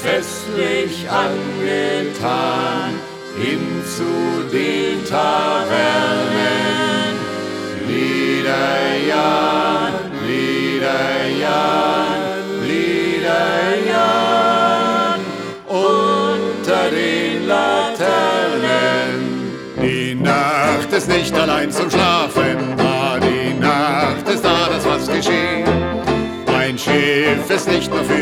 festlich angetan, hin zu den Tavernen. Liederjahr, Liederjahr, Liederjahr, unter den Laternen. Die Nacht ist nicht allein zum Schlafen da, die Nacht ist da, dass was geschieht. Ein Schiff ist nicht nur für